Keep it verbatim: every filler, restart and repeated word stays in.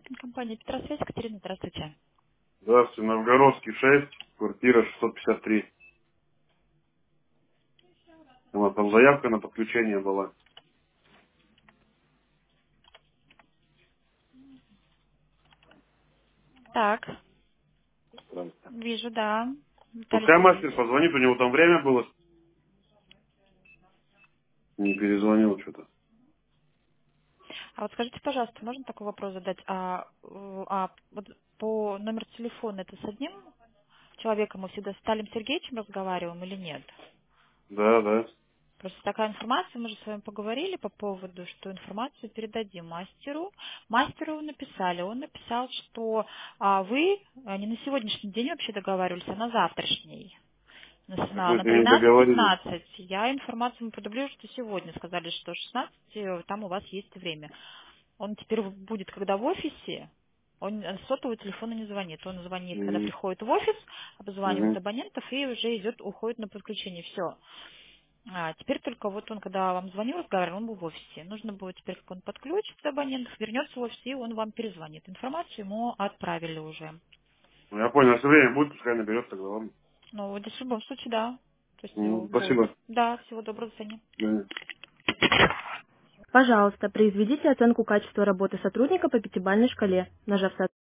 Компания Петросвязь, Екатерина, здравствуйте. Здравствуйте, Новгородский шесть, квартира шестьсот пятьдесят три. Вот, там заявка на подключение была. Так, Здравствуйте. вижу, да. Виталий Пускай Сергеевич. мастер позвонит, у него там время было. Не перезвонил что-то. А вот скажите, пожалуйста, можно такой вопрос задать? А, э, а вот по номеру телефона это с одним человеком мы всегда с Виталием Сергеевичем разговариваем или нет? Да, да. Просто такая информация, мы же с вами поговорили по поводу, что информацию передадим мастеру. Мастеру написали, он написал, что а, вы а, не на сегодняшний день вообще договаривались, а на завтрашний. На, Так на мы на с ним не договорились. тринадцать-пятнадцать. Я информацию ему подублирую, что сегодня. Сказали, что шестнадцать, э, там у вас есть время. Он теперь в- будет, когда в офисе, он с сотового телефона не звонит. Он звонит, когда Мгм. приходит в офис, обзванивает Мгм. абонентов и уже идет, уходит на подключение. Все. А теперь только вот он, когда вам звонил, разговаривал, он был в офисе. Нужно будет теперь, как он подключится абонентов, вернется в офис, и он вам перезвонит. Информацию ему отправили уже. Ну, я понял, если время будет, пускай наберет тогда, ладно. Ну, вот здесь в любом случае, да. То есть э, Мгм. будет. Спасибо. Да, всего доброго, до свидания. Да. Пожалуйста, произведите оценку качества работы сотрудника по пятибалльной шкале, нажав